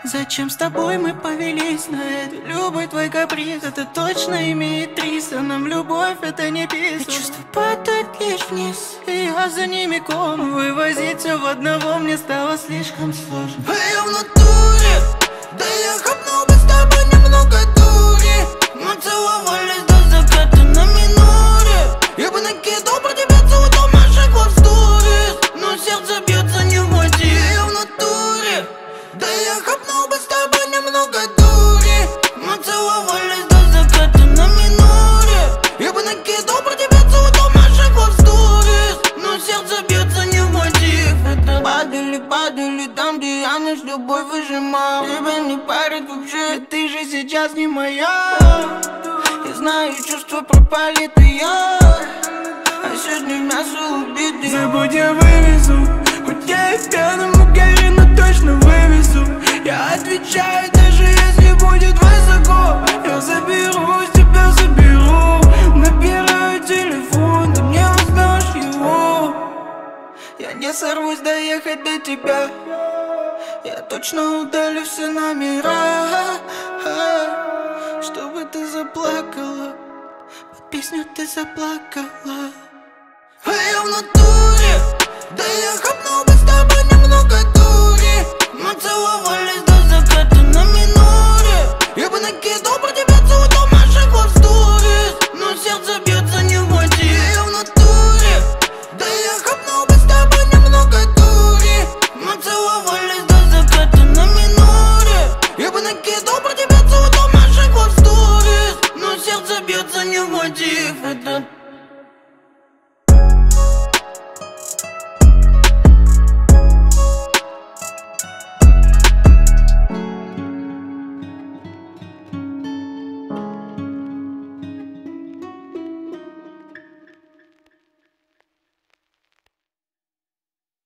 Зачем с тобой мы повелись на это? Любой твой каприз, это точно имеет 300. Нам любовь это не писано. Чувства падают лишь вниз, и я за ними ком. Вывозить все в одного мне стало слишком сложно. А я в натуре, да я хапнул бы с тобой немного дури. Мы целовались до заката на миноре. Я бы накидал про тебя целый дом наших love stories, но сердце бьется не в моде. Я в натуре, да я хапнул бы с тобой немного дури. Мы целовались до заката на миноре. Я бы накидал про тебя целый дом наших love stories, но сердце бьется не в моде. Падали там, где я наш любовь выжимал. Тебя не парит вообще, Ведь ты же сейчас не моя. я знаю, чувства пропали, это я. А сегодня мясо убитый. Забудь, я вывезу. Хоть я и в пьяном угаре, но точно вывезу. Я отвечаю, даже если будет высоко. Я заберу, тебя заберу. Набираю телефон, ты не возьмешь его. Я не сорвусь доехать до тебя. Я точно удалю все номера, чтобы ты заплакала. Под песню ты заплакала. А я в натуре, да я хапнул бы с тобой